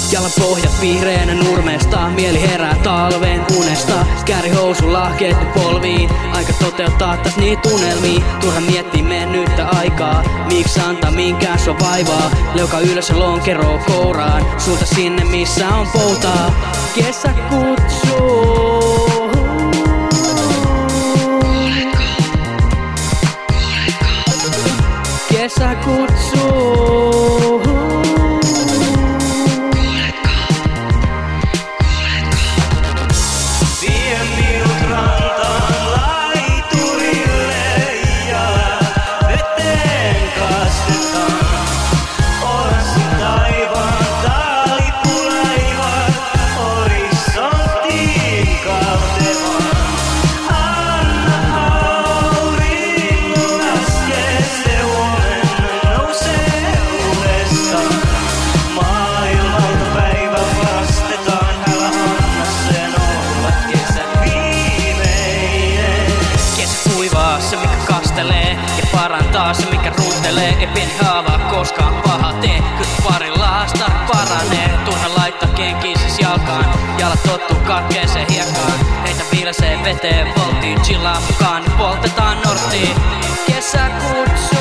Jalan pohjat vihreänä nurmesta, mieli herää talven unesta. Kääri housun lahkeet nyt polviin, aika toteuttaa taas niitä unelmia. Turha miettii mennyttä aikaa, miksi antaa minkään sua vaivaa. Leuka ylös ja lonkero kouraan, suunta sinne missä on poutaa. Kesä kutsuu. Kesä kutsuu. Vie minut rantaan laiturille ja veteen kastetaan. Orasin taivaan talipulaivan horisonttiin kaltevan. Anna auringon laskea se huomenna nousee uudestaan. Maailmalta päivä varastetaan, älä anna sen olla kesän viimeinen. Kesä kuivaa, se mikä kastelee ja parantaa se mikä runtelee. Ei pieni haava koskaan paha tee, kyllä pari laasta paranee. Turha laittaa kenkiin siis jalkaan, jalat tottuu katkeeseen hiekkaan. Heitä viilaseen veteen volttiin, chillaa mukaan, niin poltetaan norttiin. Kesä kutsuu.